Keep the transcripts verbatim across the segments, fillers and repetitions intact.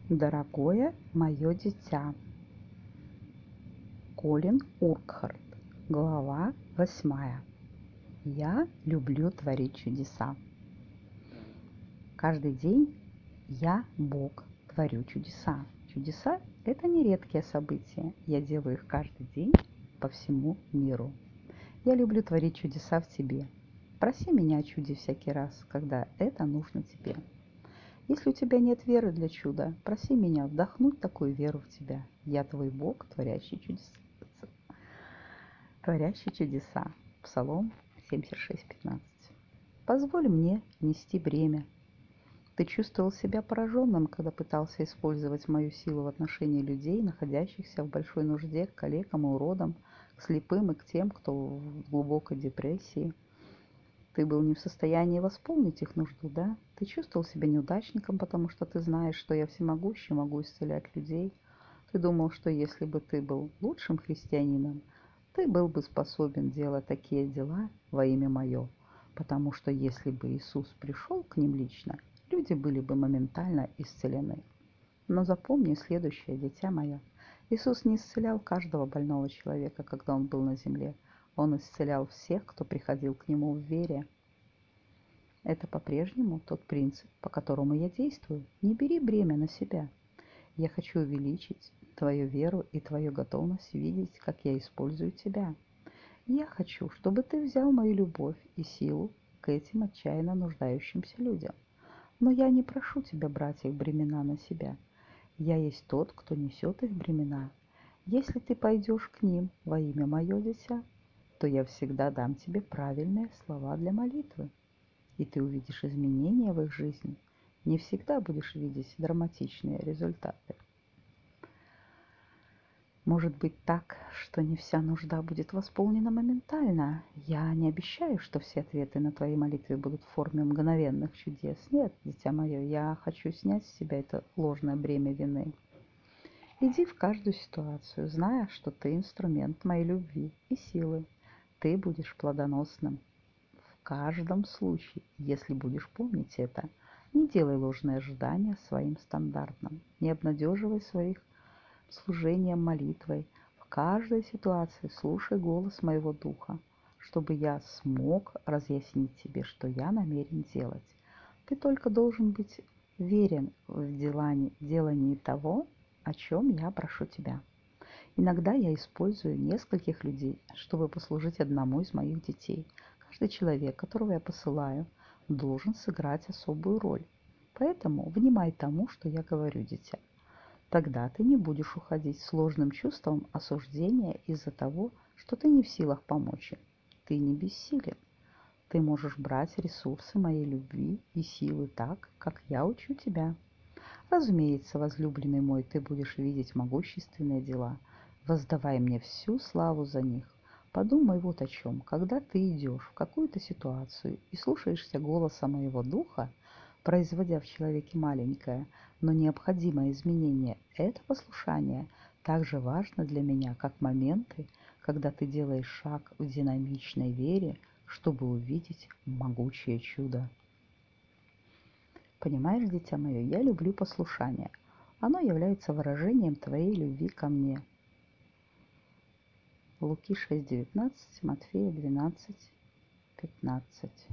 Дорогое мое дитя. Колин Уркхарт. Глава восьмая. Я люблю творить чудеса. Каждый день я, Бог, творю чудеса. Чудеса – это не редкие события. Я делаю их каждый день по всему миру. Я люблю творить чудеса в тебе. Проси меня о чуде всякий раз, когда это нужно тебе. Если у тебя нет веры для чуда, проси меня вдохнуть такую веру в тебя. Я твой Бог, творящий чудеса. Творящий чудеса. Псалом семьдесят шесть пятнадцать. Позволь мне нести бремя. Ты чувствовал себя пораженным, когда пытался использовать мою силу в отношении людей, находящихся в большой нужде, к калекам и уродам, к слепым и к тем, кто в глубокой депрессии. Ты был не в состоянии восполнить их нужду, да? Ты чувствовал себя неудачником, потому что ты знаешь, что я всемогущий, могу исцелять людей. Ты думал, что если бы ты был лучшим христианином, ты был бы способен делать такие дела во имя мое, потому что если бы Иисус пришел к ним лично, люди были бы моментально исцелены. Но запомни следующее, дитя мое. Иисус не исцелял каждого больного человека, когда Он был на земле. Он исцелял всех, кто приходил к Нему в вере. Это по-прежнему тот принцип, по которому я действую. Не бери бремя на себя. Я хочу увеличить твою веру и твою готовность видеть, как я использую тебя. Я хочу, чтобы ты взял мою любовь и силу к этим отчаянно нуждающимся людям. Но я не прошу тебя брать их бремена на себя. Я есть тот, кто несет их бремена. Если ты пойдешь к ним во имя мое, дитя, то я всегда дам тебе правильные слова для молитвы, и ты увидишь изменения в их жизни. Не всегда будешь видеть драматичные результаты. Может быть так, что не вся нужда будет восполнена моментально. Я не обещаю, что все ответы на твои молитвы будут в форме мгновенных чудес. Нет, дитя мое, я хочу снять с себя это ложное бремя вины. Иди в каждую ситуацию, зная, что ты инструмент моей любви и силы. Ты будешь плодоносным в каждом случае, если будешь помнить это. Не делай ложные ожидания своим стандартным. Не обнадеживай своих служением молитвой. В каждой ситуации слушай голос моего духа, чтобы я смог разъяснить тебе, что я намерен делать. Ты только должен быть верен в делании, делании того, о чем я прошу тебя. Иногда я использую нескольких людей, чтобы послужить одному из моих детей. Каждый человек, которого я посылаю, должен сыграть особую роль. Поэтому внимай тому, что я говорю, дитя. Тогда ты не будешь уходить с сложным чувством осуждения из-за того, что ты не в силах помочь им. Ты не бессилен. Ты можешь брать ресурсы моей любви и силы так, как я учу тебя. Разумеется, возлюбленный мой, ты будешь видеть могущественные дела. Воздавай мне всю славу за них. Подумай вот о чем. Когда ты идешь в какую-то ситуацию и слушаешься голоса моего духа, производя в человеке маленькое, но необходимое изменение, это послушание так же важно для меня, как моменты, когда ты делаешь шаг в динамичной вере, чтобы увидеть могучее чудо. Понимаешь, дитя мое, я люблю послушание. Оно является выражением твоей любви ко мне. Луки шесть девятнадцать, Матфея двенадцать пятнадцать.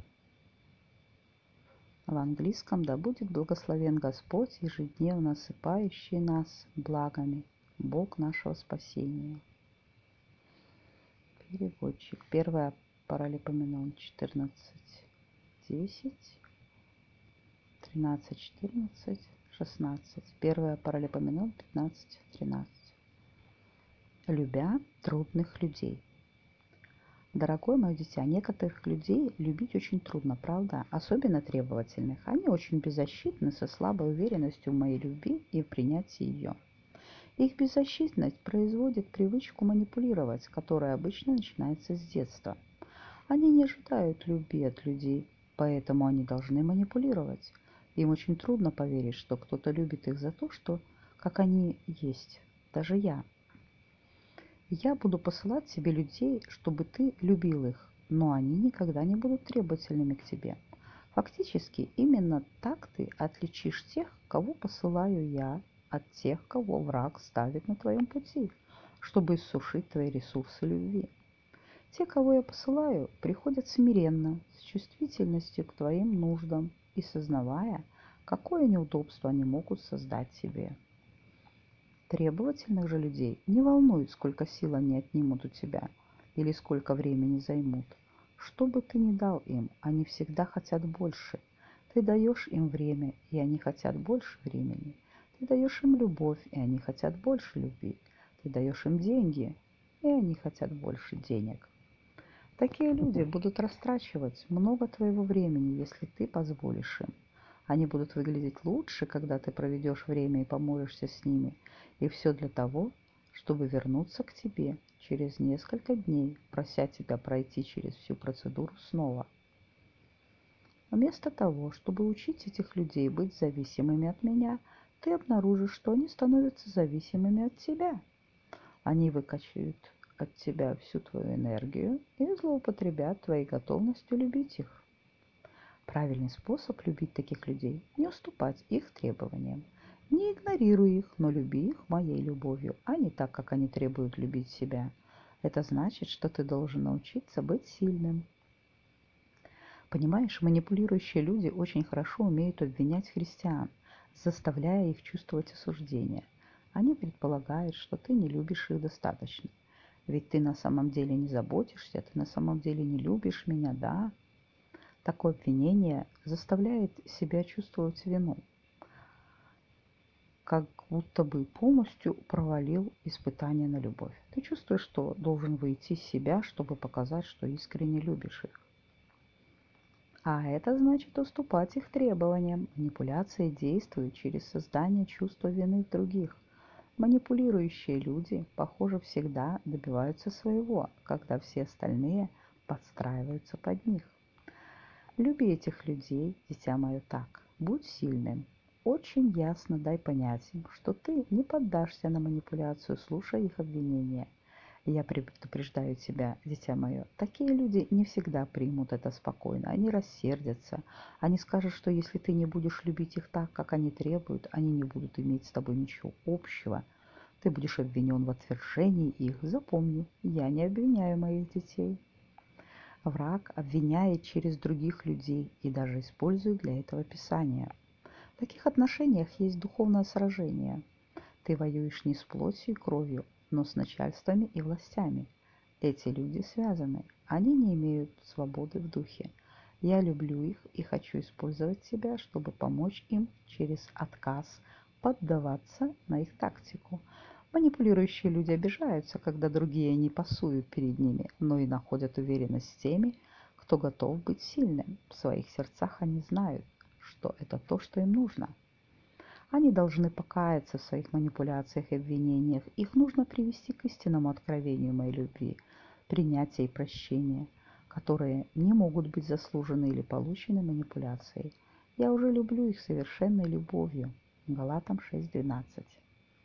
В английском: да будет благословен Господь, ежедневно осыпающий нас благами, Бог нашего спасения. Переводчик. первое Паралипоменон четырнадцать десять, тринадцать четырнадцать, шестнадцать. первое Паралипоменон пятнадцать тринадцать. Любя трудных людей. Дорогое мое дитя, некоторых людей любить очень трудно, правда? Особенно требовательных. Они очень беззащитны, со слабой уверенностью в моей любви и в принятии ее. Их беззащитность производит привычку манипулировать, которая обычно начинается с детства. Они не ожидают любви от людей, поэтому они должны манипулировать. Им очень трудно поверить, что кто-то любит их за то, что, как они есть, даже я. Я буду посылать тебе людей, чтобы ты любил их, но они никогда не будут требовательными к тебе. Фактически, именно так ты отличишь тех, кого посылаю я, от тех, кого враг ставит на твоем пути, чтобы иссушить твои ресурсы любви. Те, кого я посылаю, приходят смиренно, с чувствительностью к твоим нуждам и сознавая, какое неудобство они могут создать тебе. Требовательных же людей не волнует, сколько сил они отнимут у тебя или сколько времени займут. Что бы ты ни дал им, они всегда хотят больше. Ты даешь им время, и они хотят больше времени. Ты даешь им любовь, и они хотят больше любви. Ты даешь им деньги, и они хотят больше денег. Такие люди будут растрачивать много твоего времени, если ты позволишь им. Они будут выглядеть лучше, когда ты проведешь время и помолишься с ними. И все для того, чтобы вернуться к тебе через несколько дней, прося тебя пройти через всю процедуру снова. Вместо того, чтобы учить этих людей быть зависимыми от меня, ты обнаружишь, что они становятся зависимыми от тебя. Они выкачивают от тебя всю твою энергию и злоупотребят твоей готовностью любить их. Правильный способ любить таких людей – не уступать их требованиям. Не игнорируй их, но люби их моей любовью, а не так, как они требуют любить себя. Это значит, что ты должен научиться быть сильным. Понимаешь, манипулирующие люди очень хорошо умеют обвинять христиан, заставляя их чувствовать осуждение. Они предполагают, что ты не любишь их достаточно. Ведь ты на самом деле не заботишься, ты на самом деле не любишь меня, да? Такое обвинение заставляет себя чувствовать вину, как будто бы полностью провалил испытание на любовь. Ты чувствуешь, что должен выйти из себя, чтобы показать, что искренне любишь их. А это значит уступать их требованиям. Манипуляции действуют через создание чувства вины в других. Манипулирующие люди, похоже, всегда добиваются своего, когда все остальные подстраиваются под них. Люби этих людей, дитя мое, так. Будь сильным. Очень ясно дай понять им, что ты не поддашься на манипуляцию, слушая их обвинения. Я предупреждаю тебя, дитя мое, такие люди не всегда примут это спокойно. Они рассердятся. Они скажут, что если ты не будешь любить их так, как они требуют, они не будут иметь с тобой ничего общего. Ты будешь обвинен в отвержении их. Запомни, я не обвиняю моих детей. Враг обвиняет через других людей и даже использует для этого Писание. В таких отношениях есть духовное сражение. Ты воюешь не с плотью и кровью, но с начальствами и властями. Эти люди связаны, они не имеют свободы в духе. Я люблю их и хочу использовать тебя, чтобы помочь им через отказ поддаваться на их тактику. Манипулирующие люди обижаются, когда другие не пасуют перед ними, но и находят уверенность в теми, кто готов быть сильным. В своих сердцах они знают, что это то, что им нужно. Они должны покаяться в своих манипуляциях и обвинениях. Их нужно привести к истинному откровению моей любви, принятия и прощения, которые не могут быть заслужены или получены манипуляцией. Я уже люблю их совершенной любовью. Галатам шесть двенадцать.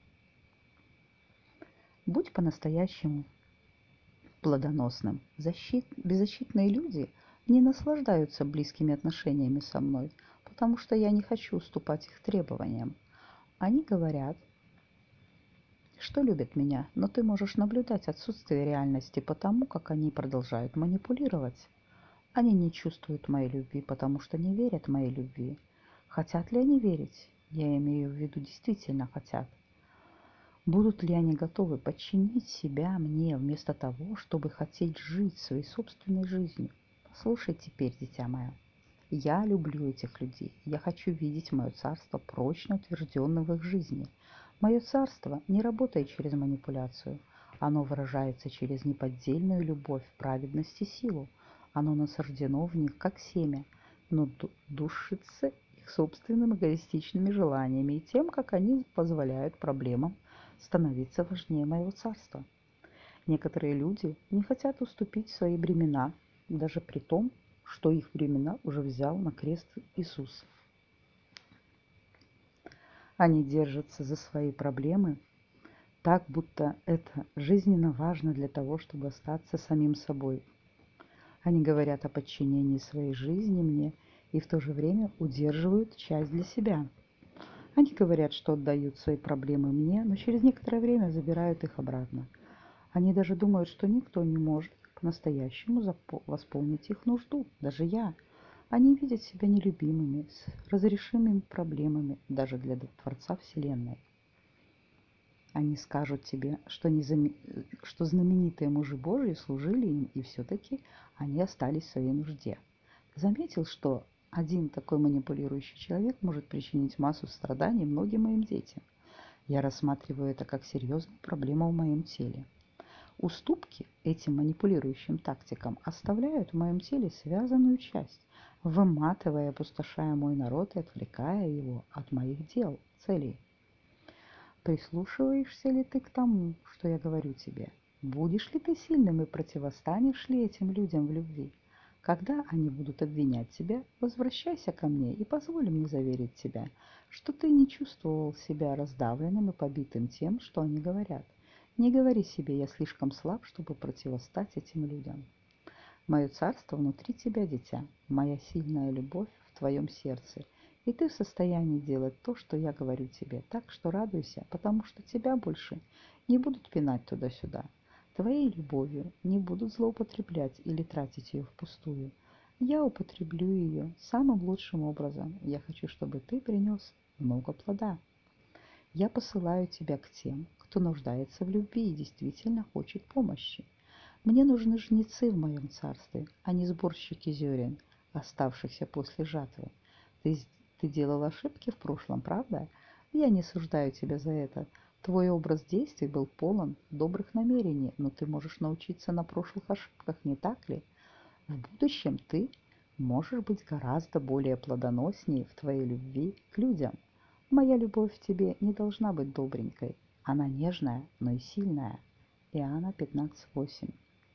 Будь по-настоящему плодоносным. Защит... Беззащитные люди не наслаждаются близкими отношениями со мной, потому что я не хочу уступать их требованиям. Они говорят, что любят меня, но ты можешь наблюдать отсутствие реальности потому, как они продолжают манипулировать. Они не чувствуют моей любви, потому что не верят моей любви. Хотят ли они верить? Я имею в виду, действительно хотят. Будут ли они готовы подчинить себя мне вместо того, чтобы хотеть жить своей собственной жизнью? Послушай теперь, дитя мое. Я люблю этих людей. Я хочу видеть мое царство прочно утвержденным в их жизни. Мое царство не работает через манипуляцию. Оно выражается через неподдельную любовь, праведность и силу. Оно насаждено в них, как семя, но душится их собственными эгоистичными желаниями и тем, как они позволяют проблемам становиться важнее моего царства. Некоторые люди не хотят уступить свои бремена, даже при том, что их бремена уже взял на крест Иисус. Они держатся за свои проблемы так, будто это жизненно важно для того, чтобы остаться самим собой. Они говорят о подчинении своей жизни мне и в то же время удерживают часть для себя. Они говорят, что отдают свои проблемы мне, но через некоторое время забирают их обратно. Они даже думают, что никто не может по-настоящему запо- восполнить их нужду, даже я. Они видят себя нелюбимыми, с разрешимыми проблемами даже для Творца Вселенной. Они скажут тебе, что, не зам... что знаменитые мужи Божьи служили им, и все-таки они остались в своей нужде. Ты заметил, что один такой манипулирующий человек может причинить массу страданий многим моим детям? Я рассматриваю это как серьезную проблему в моем теле. Уступки этим манипулирующим тактикам оставляют в моем теле связанную часть, выматывая и опустошая мой народ и отвлекая его от моих дел, целей. Прислушиваешься ли ты к тому, что я говорю тебе? Будешь ли ты сильным и противостанешь ли этим людям в любви? Когда они будут обвинять тебя, возвращайся ко мне и позволь мне заверить тебя, что ты не чувствовал себя раздавленным и побитым тем, что они говорят. Не говори себе: я слишком слаб, чтобы противостать этим людям. Мое царство внутри тебя, дитя, моя сильная любовь в твоем сердце, и ты в состоянии делать то, что я говорю тебе, так что радуйся, потому что тебя больше не будут пинать туда-сюда. Твоей любовью не будут злоупотреблять или тратить ее впустую. Я употреблю ее самым лучшим образом. Я хочу, чтобы ты принес много плода. Я посылаю тебя к тем, кто нуждается в любви и действительно хочет помощи. Мне нужны жнецы в моем царстве, а не сборщики зерен, оставшихся после жатвы. Ты, ты делал ошибки в прошлом, правда? Я не осуждаю тебя за это. Твой образ действий был полон добрых намерений, но ты можешь научиться на прошлых ошибках, не так ли? В будущем ты можешь быть гораздо более плодоноснее в твоей любви к людям. Моя любовь к тебе не должна быть добренькой. Она нежная, но и сильная. Иоанна пятнадцать восемь.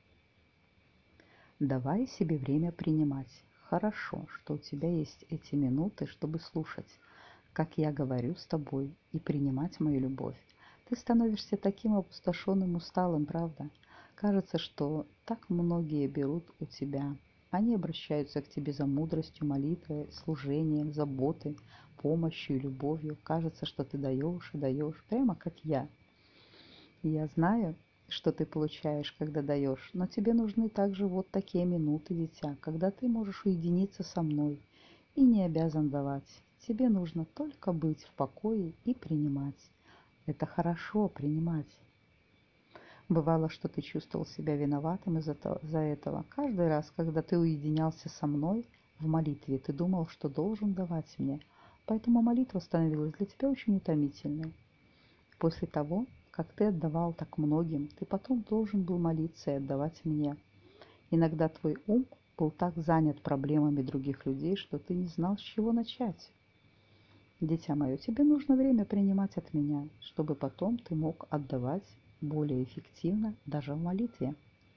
Давай себе время принимать. Хорошо, что у тебя есть эти минуты, чтобы слушать, как я говорю с тобой, и принимать мою любовь. Ты становишься таким опустошенным, усталым, правда? Кажется, что так многие берут у тебя. Они обращаются к тебе за мудростью, молитвой, служением, заботой, помощью и любовью. Кажется, что ты даешь и даешь, прямо как я. И я знаю, что ты получаешь, когда даешь, но тебе нужны также вот такие минуты, дитя, когда ты можешь уединиться со мной и не обязан давать. Тебе нужно только быть в покое и принимать. Это хорошо принимать. Бывало, что ты чувствовал себя виноватым из-за за этого. Каждый раз, когда ты уединялся со мной в молитве, ты думал, что должен давать мне. Поэтому молитва становилась для тебя очень утомительной. После того, как ты отдавал так многим, ты потом должен был молиться и отдавать мне. Иногда твой ум был так занят проблемами других людей, что ты не знал, с чего начать. Дитя мое, тебе нужно время принимать от меня, чтобы потом ты мог отдавать более эффективно даже в молитве.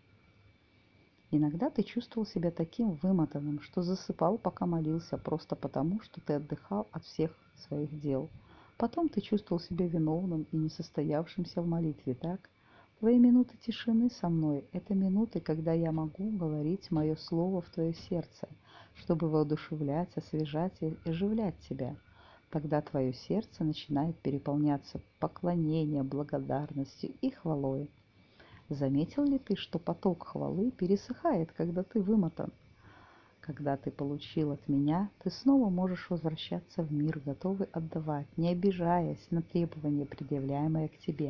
Иногда ты чувствовал себя таким вымотанным, что засыпал, пока молился, просто потому, что ты отдыхал от всех своих дел. Потом ты чувствовал себя виновным и несостоявшимся в молитве, так? Твои минуты тишины со мной – это минуты, когда я могу говорить мое слово в твое сердце, чтобы воодушевлять, освежать и оживлять тебя. Тогда твое сердце начинает переполняться поклонением, благодарностью и хвалой. Заметил ли ты, что поток хвалы пересыхает, когда ты вымотан? Когда ты получил от меня, ты снова можешь возвращаться в мир, готовый отдавать, не обижаясь на требования, предъявляемые к тебе.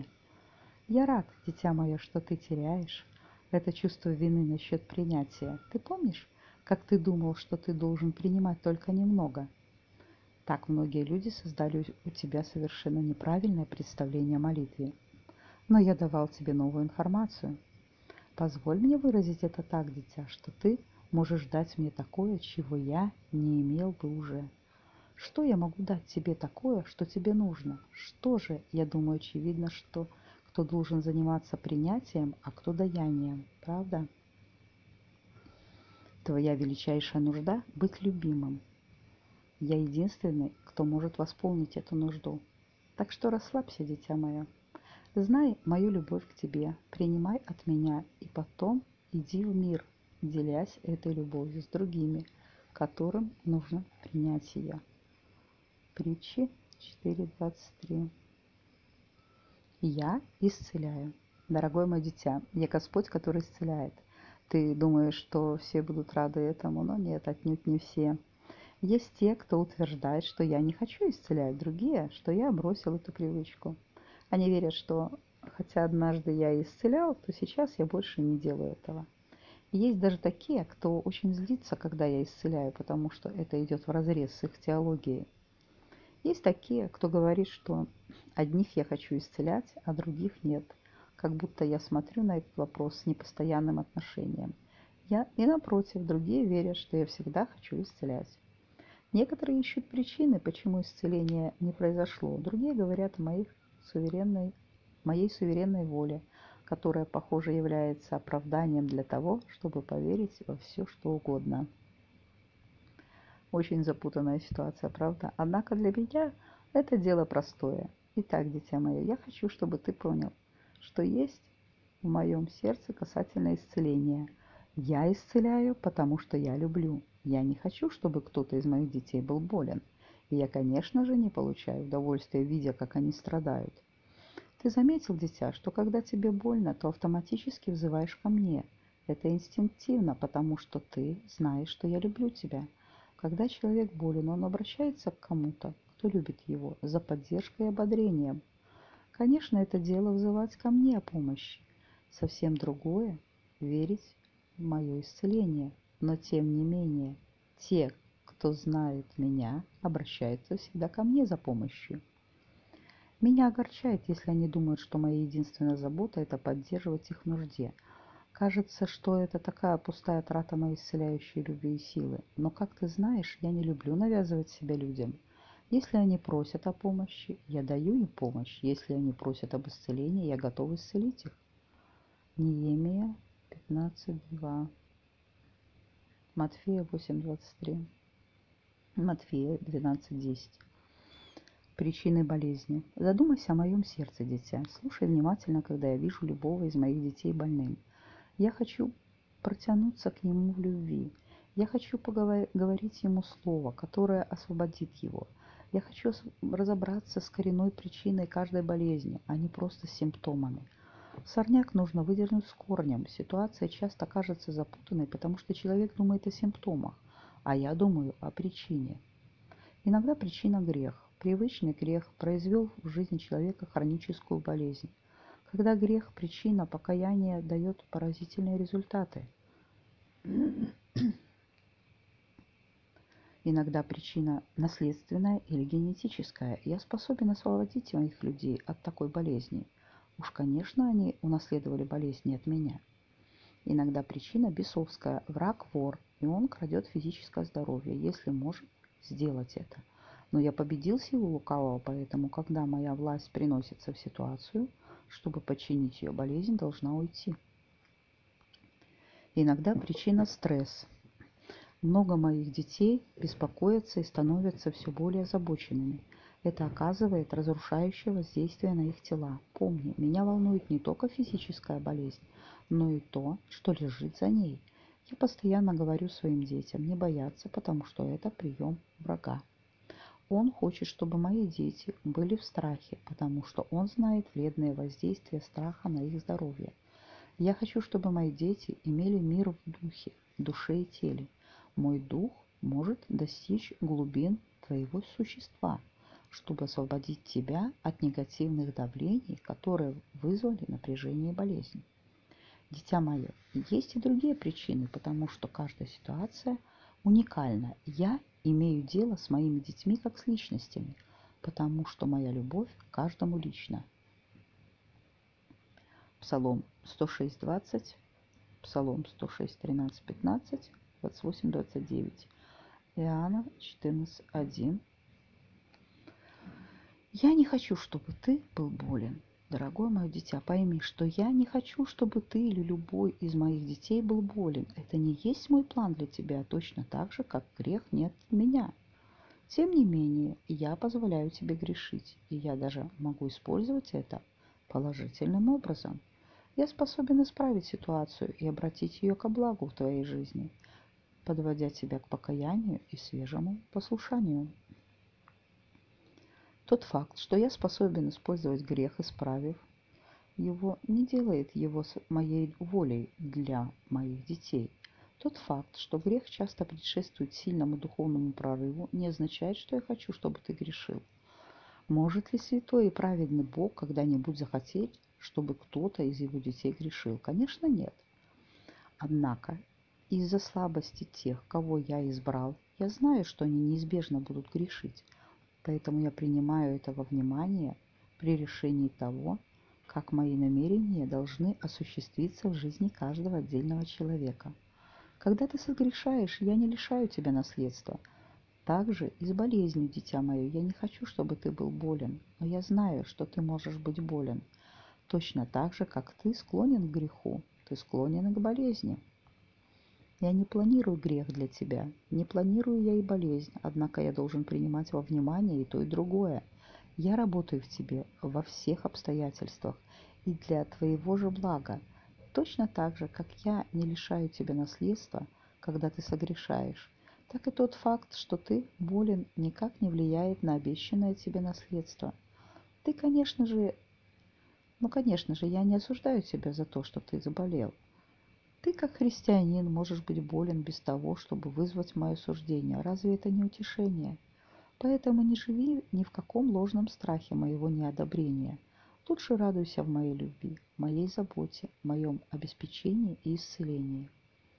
Я рад, дитя мое, что ты теряешь это чувство вины насчет принятия. Ты помнишь, как ты думал, что ты должен принимать только немного? Так многие люди создали у тебя совершенно неправильное представление о молитве. Но я давал тебе новую информацию. Позволь мне выразить это так, дитя, что ты можешь дать мне такое, чего я не имел бы уже. Что я могу дать тебе такое, что тебе нужно? Что же, я думаю, очевидно, что кто должен заниматься принятием, а кто даянием, правда? Твоя величайшая нужда – быть любимым. Я единственный, кто может восполнить эту нужду. Так что расслабься, дитя мое. Знай мою любовь к тебе, принимай от меня и потом иди в мир, делясь этой любовью с другими, которым нужно принять ее. Притчи четыре двадцать три. Я исцеляю. Дорогое мое дитя, я Господь, который исцеляет. Ты думаешь, что все будут рады этому, но нет, отнюдь не все. Есть те, кто утверждает, что я не хочу исцелять, другие, что я бросил эту привычку. Они верят, что хотя однажды я исцелял, то сейчас я больше не делаю этого. Есть даже такие, кто очень злится, когда я исцеляю, потому что это идет вразрез с их теологией. Есть такие, кто говорит, что одних я хочу исцелять, а других нет, как будто я смотрю на этот вопрос с непостоянным отношением. Я и напротив, другие верят, что я всегда хочу исцелять. Некоторые ищут причины, почему исцеление не произошло, другие говорят о моей суверенной, моей суверенной воле, которая, похоже, является оправданием для того, чтобы поверить во все, что угодно. Очень запутанная ситуация, правда? Однако для меня это дело простое. Итак, дитя мое, я хочу, чтобы ты понял, что есть в моем сердце касательно исцеления. Я исцеляю, потому что я люблю. Я не хочу, чтобы кто-то из моих детей был болен. И я, конечно же, не получаю удовольствия, видя, как они страдают. Ты заметил, дитя, что когда тебе больно, то автоматически взываешь ко мне. Это инстинктивно, потому что ты знаешь, что я люблю тебя. Когда человек болен, он обращается к кому-то, кто любит его, за поддержкой и ободрением. Конечно, это дело взывать ко мне о помощи. Совсем другое – верить в мое исцеление. Но тем не менее, те, кто знает меня, обращаются всегда ко мне за помощью. Меня огорчает, если они думают, что моя единственная забота – это поддерживать их в нужде. Кажется, что это такая пустая трата моей исцеляющей любви и силы. Но, как ты знаешь, я не люблю навязывать себя людям. Если они просят о помощи, я даю им помощь. Если они просят об исцелении, я готов исцелить их. Неемия пятнадцать два. Матфея восемь двадцать три. Матфея двенадцать десять. Причины болезни. Задумайся о моем сердце, дитя. Слушай внимательно, когда я вижу любого из моих детей больным. Я хочу протянуться к нему в любви. Я хочу говорить ему слово, которое освободит его. Я хочу разобраться с коренной причиной каждой болезни, а не просто с симптомами. Сорняк нужно выдернуть с корнем. Ситуация часто кажется запутанной, потому что человек думает о симптомах, а я думаю о причине. Иногда причина – грех. Привычный грех произвел в жизни человека хроническую болезнь. Когда грех – причина, покаяние дает поразительные результаты. Иногда причина наследственная или генетическая. Я способен освободить моих людей от такой болезни. Уж, конечно, они унаследовали болезнь не от меня. Иногда причина бесовская. Враг – вор, и он крадет физическое здоровье, если может сделать это. Но я победил силу лукавого, поэтому, когда моя власть приносится в ситуацию, чтобы подчинить ее, болезнь должна уйти. Иногда причина – стресс. Много моих детей беспокоятся и становятся все более озабоченными. Это оказывает разрушающее воздействие на их тела. Помни, меня волнует не только физическая болезнь, но и то, что лежит за ней. Я постоянно говорю своим детям не бояться, потому что это прием врага. Он хочет, чтобы мои дети были в страхе, потому что он знает вредное воздействие страха на их здоровье. Я хочу, чтобы мои дети имели мир в духе, душе и теле. Мой дух может достичь глубин твоего существа, чтобы освободить тебя от негативных давлений, которые вызвали напряжение и болезнь. Дитя мое, есть и другие причины, потому что каждая ситуация уникальна. Я имею дело с моими детьми как с личностями, потому что моя любовь к каждому лична. Псалом сто шесть двадцать, Псалом сто шесть тринадцать пятнадцать, двадцать восемь двадцать девять, Иоанна четырнадцать один. Я не хочу, чтобы ты был болен. Дорогое мое дитя, пойми, что я не хочу, чтобы ты или любой из моих детей был болен. Это не есть мой план для тебя, точно так же, как грех нет меня. Тем не менее, я позволяю тебе грешить, и я даже могу использовать это положительным образом. Я способен исправить ситуацию и обратить ее ко благу в твоей жизни, подводя тебя к покаянию и свежему послушанию. Тот факт, что я способен использовать грех, исправив его, не делает его моей волей для моих детей. Тот факт, что грех часто предшествует сильному духовному прорыву, не означает, что я хочу, чтобы ты грешил. Может ли святой и праведный Бог когда-нибудь захотеть, чтобы кто-то из его детей грешил? Конечно, нет. Однако, из-за слабости тех, кого я избрал, я знаю, что они неизбежно будут грешить, поэтому я принимаю это во внимание при решении того, как мои намерения должны осуществиться в жизни каждого отдельного человека. Когда ты согрешаешь, я не лишаю тебя наследства. Также и с болезнью, дитя мое, я не хочу, чтобы ты был болен, но я знаю, что ты можешь быть болен. Точно так же, как ты склонен к греху, ты склонен и к болезни. Я не планирую грех для тебя, не планирую я и болезнь, однако я должен принимать во внимание и то, и другое. Я работаю в тебе во всех обстоятельствах и для твоего же блага, точно так же, как я не лишаю тебя наследства, когда ты согрешаешь, так и тот факт, что ты болен, никак не влияет на обещанное тебе наследство. Ты, конечно же, ну, конечно же, я не осуждаю тебя за то, что ты заболел. Ты, как христианин, можешь быть болен без того, чтобы вызвать мое суждение. Разве это не утешение? Поэтому не живи ни в каком ложном страхе моего неодобрения. Лучше радуйся в моей любви, моей заботе, моем обеспечении и исцелении.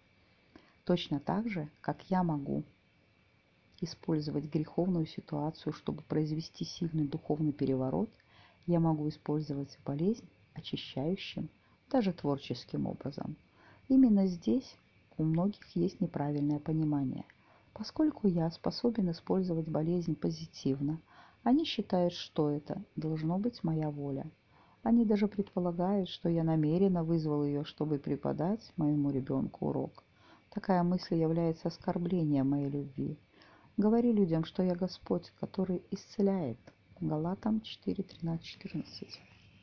Точно так же, как я могу использовать греховную ситуацию, чтобы произвести сильный духовный переворот, я могу использовать болезнь очищающим, даже творческим образом. Именно здесь у многих есть неправильное понимание. Поскольку я способен использовать болезнь позитивно, они считают, что это должно быть моя воля. Они даже предполагают, что я намеренно вызвал ее, чтобы преподать моему ребенку урок. Такая мысль является оскорблением моей любви. Говори людям, что я Господь, который исцеляет. Галатам четыре, тринадцать, четырнадцать.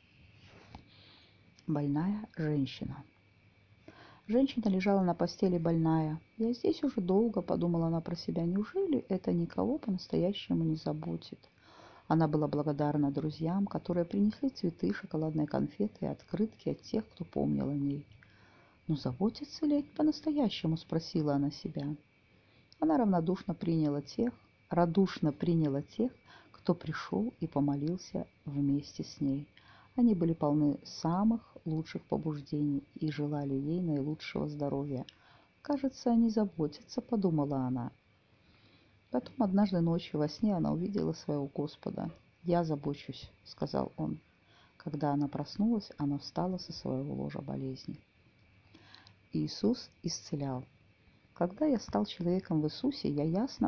Больная женщина. Женщина лежала на постели больная. «Я здесь уже долго», — подумала она про себя. «Неужели это никого по-настоящему не заботит?» Она была благодарна друзьям, которые принесли цветы, шоколадные конфеты и открытки от тех, кто помнил о ней. «Но заботятся ли они по-настоящему?» — спросила она себя. Она равнодушно приняла тех, радушно приняла тех, кто пришел и помолился вместе с ней. Они были полны самых лучших побуждений и желали ей наилучшего здоровья. «Кажется, они заботятся», — подумала она. Потом однажды ночью во сне она увидела своего Господа. «Я забочусь», — сказал он. Когда она проснулась, она встала со своего ложа болезни. Иисус исцелял. Когда я стал человеком в Иисусе, я ясно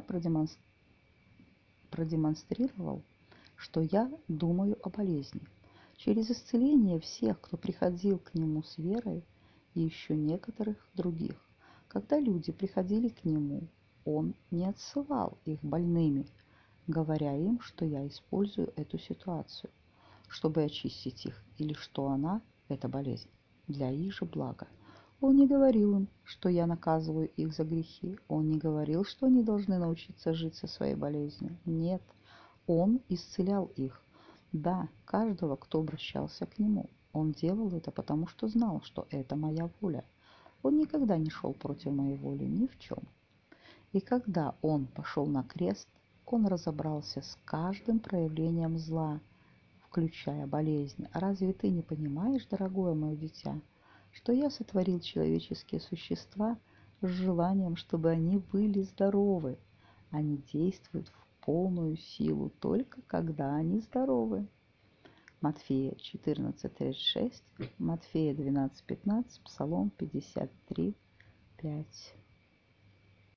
продемонстрировал, что я думаю о болезни. Через исцеление всех, кто приходил к Нему с верой, и еще некоторых других. Когда люди приходили к Нему, Он не отсылал их больными, говоря им, что я использую эту ситуацию, чтобы очистить их, или что она, эта болезнь, для их же блага. Он не говорил им, что я наказываю их за грехи. Он не говорил, что они должны научиться жить со своей болезнью. Нет, он исцелял их. Да, каждого, кто обращался к нему. Он делал это, потому что знал, что это моя воля. Он никогда не шел против моей воли ни в чем. И когда он пошел на крест, он разобрался с каждым проявлением зла, включая болезнь. Разве ты не понимаешь, дорогое мое дитя, что я сотворил человеческие существа с желанием, чтобы они были здоровы? Они действуют в полную силу только когда они здоровы. Матфея четырнадцать тридцать шесть, Матфея двенадцать пятнадцать, Псалом пятьдесят три пять.